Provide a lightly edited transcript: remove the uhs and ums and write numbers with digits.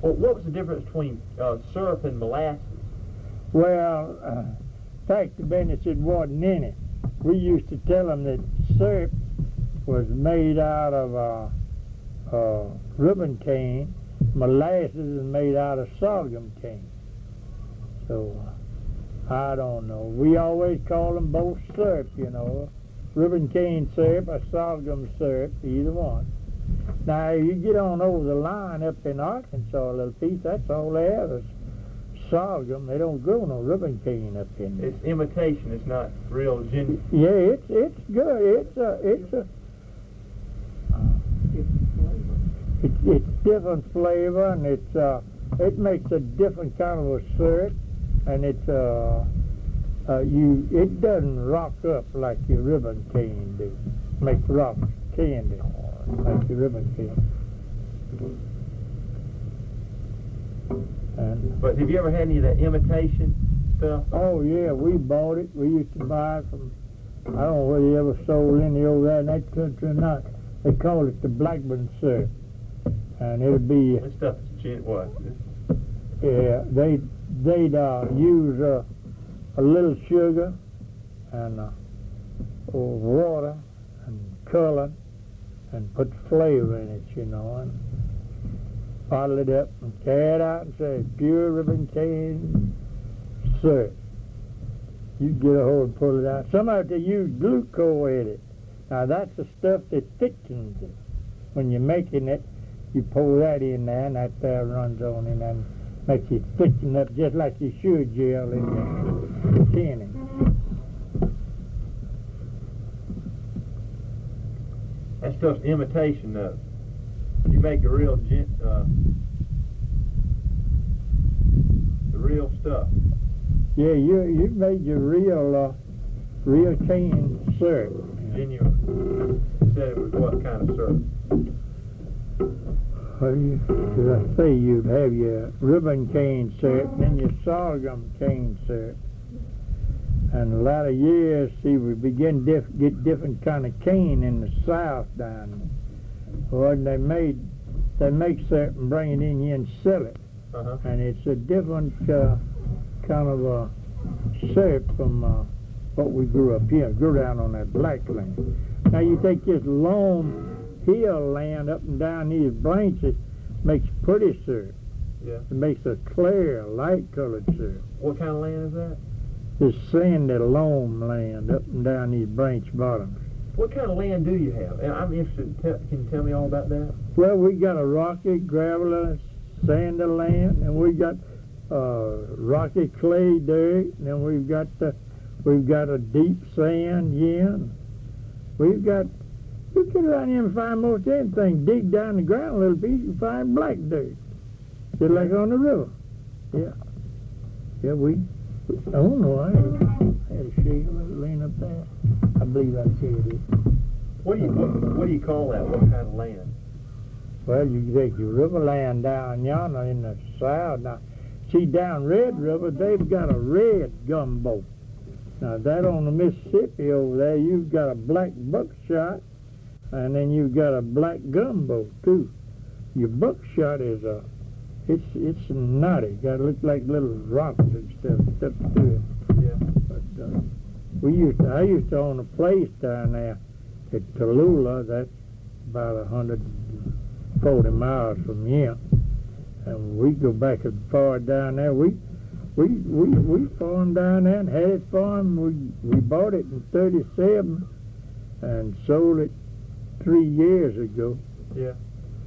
Well, what was the difference between syrup and molasses? Well, fact the benefit wasn't in it. We used to tell them that syrup was made out of ribbon cane, molasses is made out of sorghum cane. So, I don't know. We always call them both syrup, you know. Ribbon cane syrup or sorghum syrup, either one. Now, you get on over the line up in Arkansas a little piece, that's all they have is sorghum. They don't grow no ribbon cane up in there. It's imitation, it's not real genuine. Yeah, it's good. It's different flavor, and it makes a different kind of a syrup, and it doesn't rock up like your ribbon cane do. Make rock candy like your ribbon cane. But have you ever had any of that imitation stuff? Oh yeah, we bought it. We used to buy it from. I don't know whether you ever sold any over there in that country or not. They call it the Blackburn syrup, and it'll be. This stuff is what? Yeah, they'd use a little sugar and water and color and put flavor in it, you know, and bottle it up and carry it out and say pure ribbon cane syrup. You get a hold and pull it out. Some of it they use glucose in it. Now that's the stuff that thickens it. When you're making it, you pour that in there, and that there runs on in and makes it thicken up just like you should gel in the canning. That stuff's imitation though. You make the real the real stuff. Yeah, you made your real cane syrup. Genuine. You said it was what kind of syrup? Well, as I say, you'd have your ribbon cane syrup, and then your sorghum cane syrup. And a lot of years, see, we begin to get different kind of cane in the South down there. Well, they make syrup and bring it in here and sell it. Uh-huh. And it's a different kind of a syrup from what we grew up here, grew down on that black land. Now you take this long hill land up and down these branches, makes pretty syrup. Yeah. It makes a clear, light-colored syrup. What kind of land is that? This sandy loam land up and down these branch bottoms. What kind of land do you have? I'm interested. Can you tell me all about that? Well, we got a rocky, gravelly, sandy land, and we got rocky clay dirt, and then we've got a deep sand, yeah. You get around here and find most anything. Dig down the ground a little bit, you find black dirt. Just like on the river. Yeah. Yeah, I don't know, I had a shake of it laying up there. I believe I said it. What do you call that? What kind of land? Well, you take your river land down yonder in the south. Now, see, down Red River, they've got a red gumbo. Now, that on the Mississippi over there, you've got a black buckshot, and then you've got a black gumbo, too. Your buckshot is it's nutty. Got to look like little rocks and stuff stuck to it. Yeah. But I used to own a place down there at Tallulah. That's about 140 miles from here. And we go back as far down there. We farmed down there and had it farmed. We bought it in 37 and sold it 3 years ago. Yeah.